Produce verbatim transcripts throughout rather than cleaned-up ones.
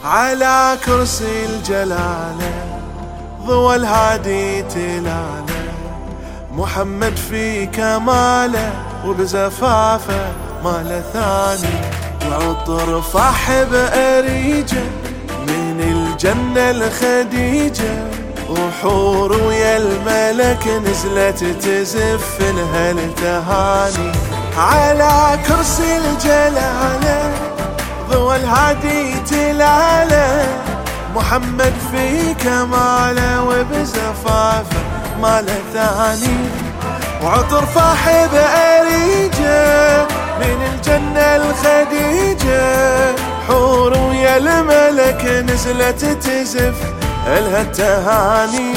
على كرسي الجلالة ضوى الهادي تلاله، محمد في كماله وبزفافه ما له ثاني، وعطر فاح بأريجه من الجنة الخديجة، وحور ويا الملك نزلت تزف لها التهاني. على كرسي الجلالة ضوى الهادي تلاله، محمد في كماله وبزفافه ما له ثاني، وعطر فاح بأريجه من الجنة الخديجة، حور ويا الملك نزلت تزف الها التهاني.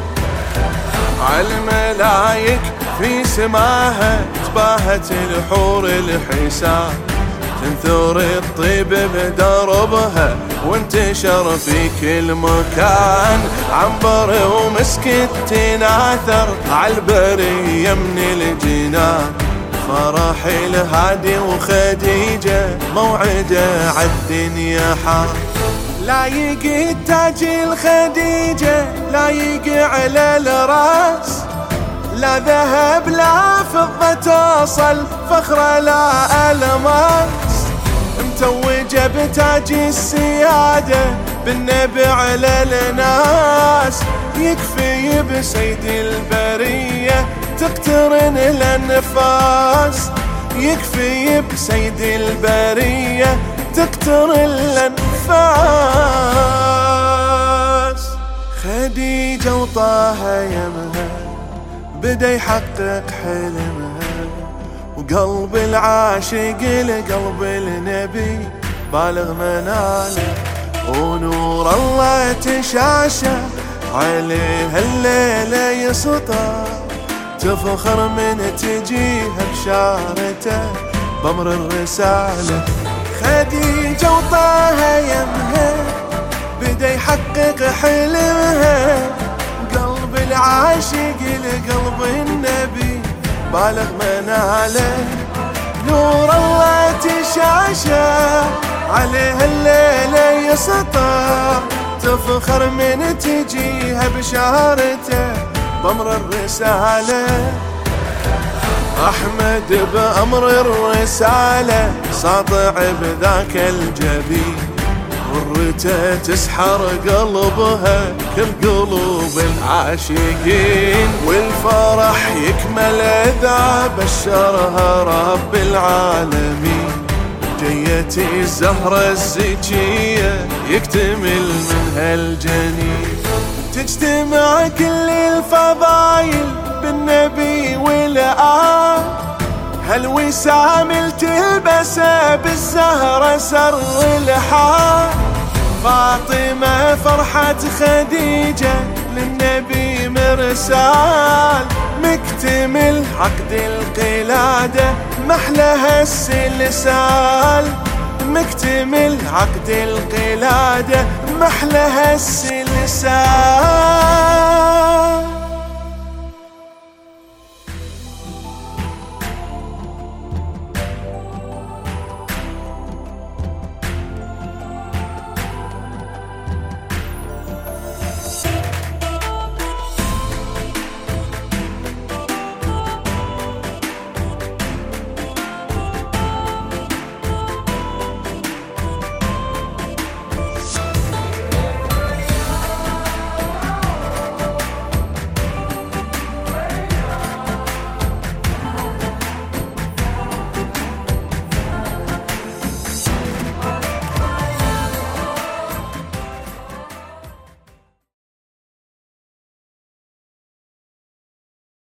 عالملايك في سماها تباهت الحور الحسان، تنثر الطيب بدربها وانتشر في كل مكان، عنبر ومسك تناثر عالبرية من الجنان، فرح الهادي وخديجة موعده عالدنيا حان. لايق التاج الخديجة لايق على الراس، لا ذهب لا فضة توصل فخرة لا ألماس، متوجة بتاج السيادة بالنبي على الناس، يكفي بسيد البرية تقترن الأنفاس، يكفي بسيد البرية تقترن الأنفاس. خديجة وطه يمها بدا يحقق حلمها، وقلب العاشق لقلب النبي بالغ مناله، ونور الله تشاشى عليها الليلة يسطى، تفخر من تجيها بشارته بأمر الرسالة. خديجة وطه يمها بدا يحقق حلمها، قلب العاشق لقلب النبي بالغ مناله، نور الله تشاشى عليها الليلة يسطى، تفخر من تجيها بشارته بأمر الرسالة. أحمد بأمر الرسالة ساطع بذاك الجبين، ورته تسحر قلبها كل قلوب العاشقين، والفرح يكمل إذا بشرها رب العالمين، جيتي الزهرة الزكية يكتمل منها الجنين، تجتمع كل الفضايل بالنبي والآل، هالوسام تلبسه بالزهرة سر الحال، فاطمة فرحة خديجة للنبي مرسال، مكتمل عقد القلادة محلها السلسال، مكتمل عقد القلادة محلها السلسال.